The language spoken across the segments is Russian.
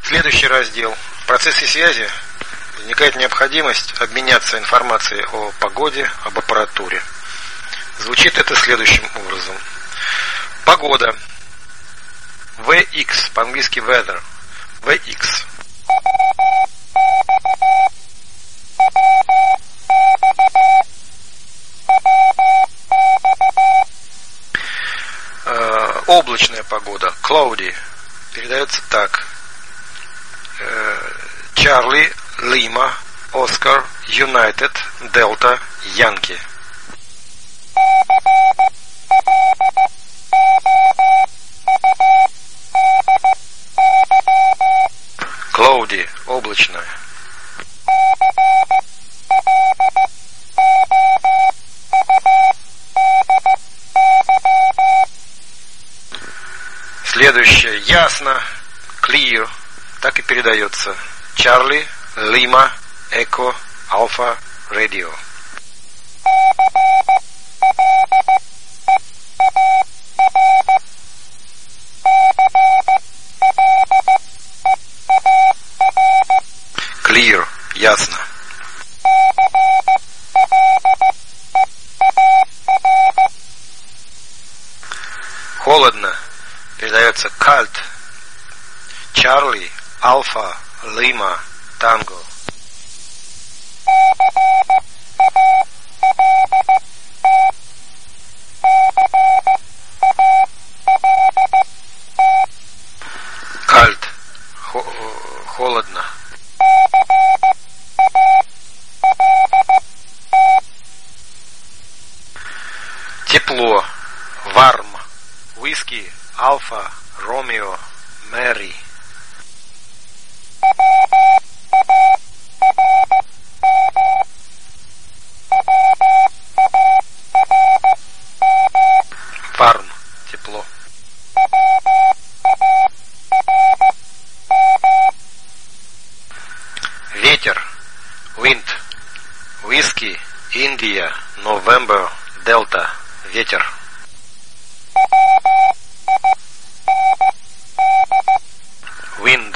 Следующий раздел. В процессе связи возникает необходимость обменяться информацией о погоде, об аппаратуре. Звучит это следующим образом. Погода. VX, по-английски weather. VX. Облачная погода. Cloudy. Передается так. Charlie, Lima, Oscar, United, Delta, Yankee. Cloudy, облачная. Следующее. Ясно. Clear. Так и передается. Charlie, Lima, Echo, Alpha, Radio. Clear. Ясно. Холодно. Передается cold. Charlie, Alpha, Lima, Tango. Cold. Холодно. Тепло. Warm. Whiskey, Alpha, Romeo, Mary. Warm. Тепло. Ветер. Wind. Whiskey, India, November, Delta. Ветер. Wind.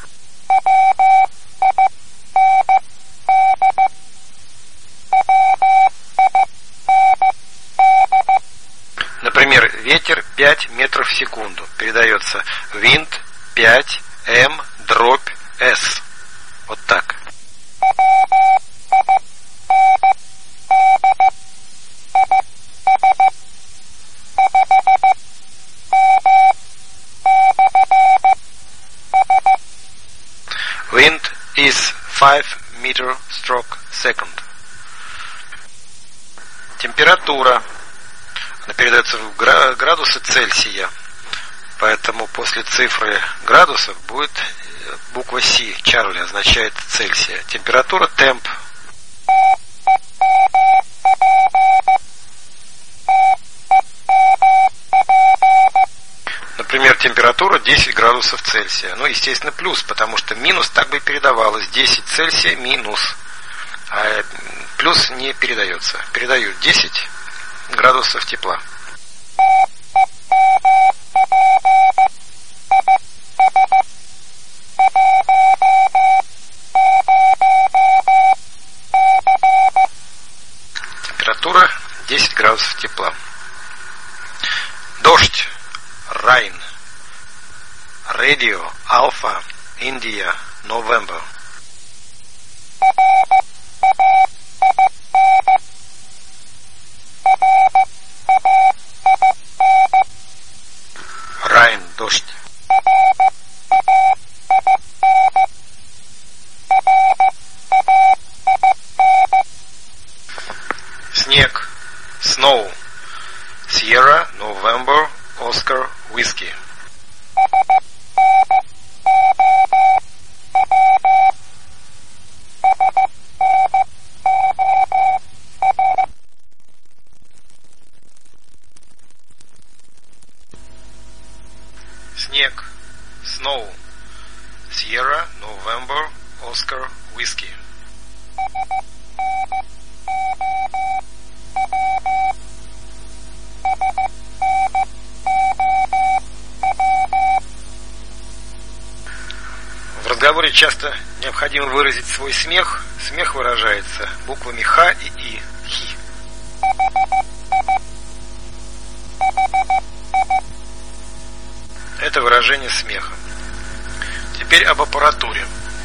Например, ветер 5 метров в секунду. Передается wind 5 m дробь s. Вот так. Wind is 5 meter stroke second. Температура. Она передается в градусы Цельсия. Поэтому после цифры градусов будет буква C. Чарли означает Цельсия. Температура темп. Например, температура 10 градусов Цельсия. Ну, естественно, плюс, потому что минус так бы и передавалось. 10 Цельсия минус. А плюс не передается. Передают 10 градусов тепла. Температура 10 градусов тепла. Дождь. Rain. Radio. Alpha. India. November. Rain. Дождь. Снег. Snow. Sierra. November. Oscar. Whiskey. Снег. Snow. Sierra. November. Oscar. Whiskey. разговоре часто необходимо выразить свой смех. Смех выражается буквами Х и И. Хи. Это выражение смеха. Теперь об аппаратуре.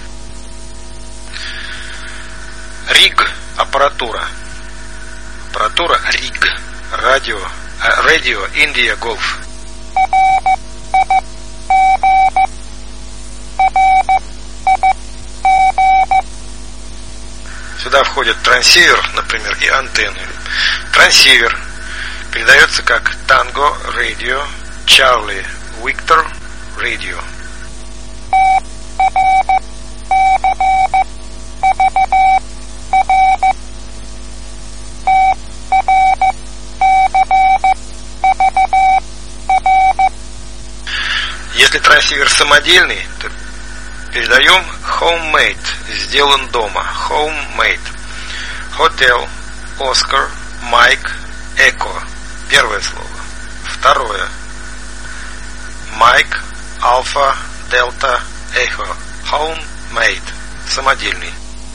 РИГ – аппаратура. Аппаратура РИГ. Radio India Golf. Сюда входит трансивер, например, и антенны. Трансивер передается как Tango Radio, Charlie Victor Radio. Если трансивер самодельный, то передаем homemade, сделан дома, homemade. Hotel, Oscar, Mike, Echo. Первое слово. Второе. Mike, Alpha, Delta, Echo. Homemade. Самодельный.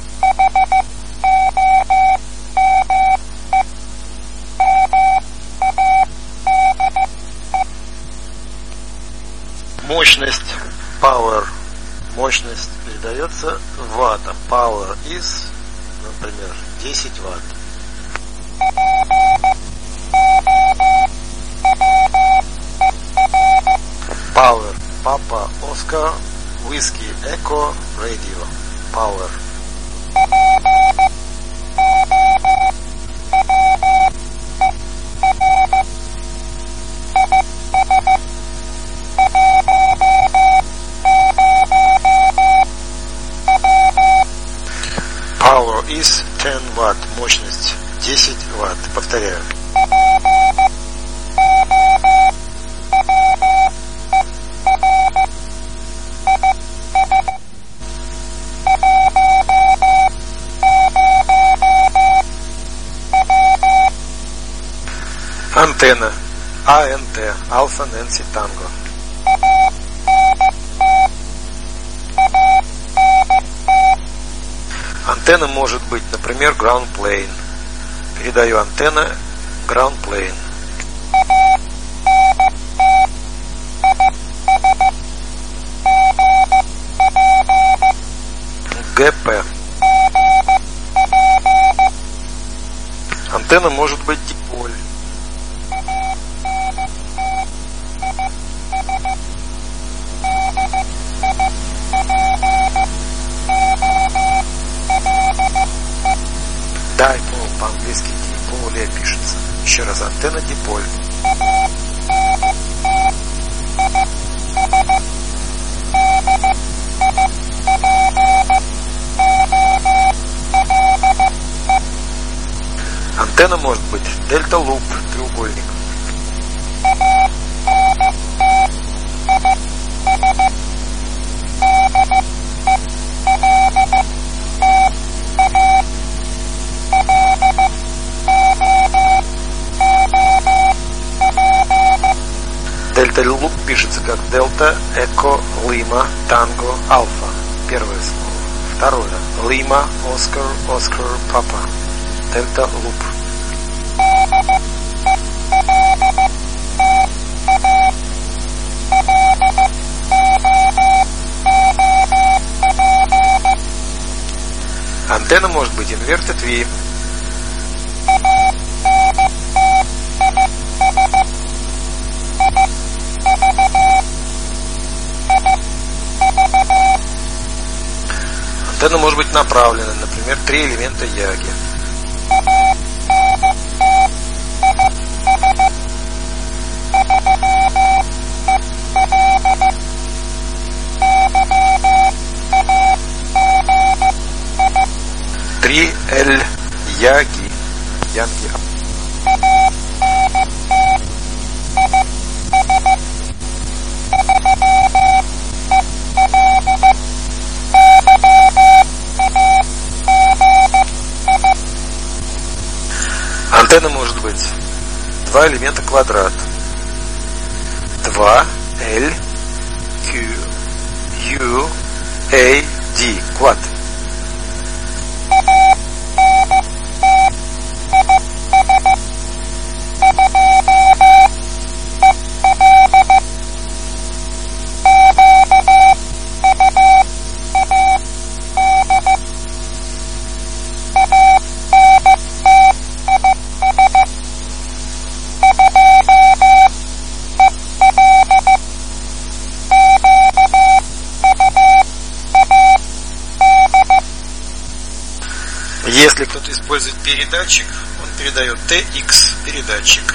Мощность, power, мощность передается в ватта. Power is, например, 10 ватт. Power, Papa, Oscar, Whiskey, Echo, Radio. Power. Power is 10 Watt. Мощность 10 Ватт. Повторяю. Антенна. АНТ. Alpha Nancy Tango. Антенна может быть, например, ground plane. Передаю антенна ground plane. ГП. Антенна может быть диполь. Dipole, по-английски диполе пишется. Еще раз, антенна диполь. Антенна может быть дельта луп, треугольник. Дельта луп пишется как дельта, эко, лима, танго, альфа. Первое слово. Второе. Лима, Оскар, Оскар, папа. Дельта луп. Антенна может быть inverted V. Антенна может быть направлена, например, 3 элемента яги. Три Л яги. Янги. Антенна может быть 2 элемента квадрат. 2 L Q U QAD, quad. Если кто-то использует передатчик, он передает TX передатчик.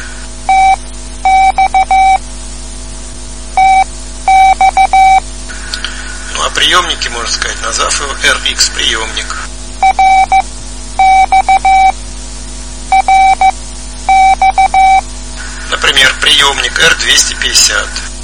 Ну а приемники, можно сказать, назвав его RX приемник. Например, приемник R250.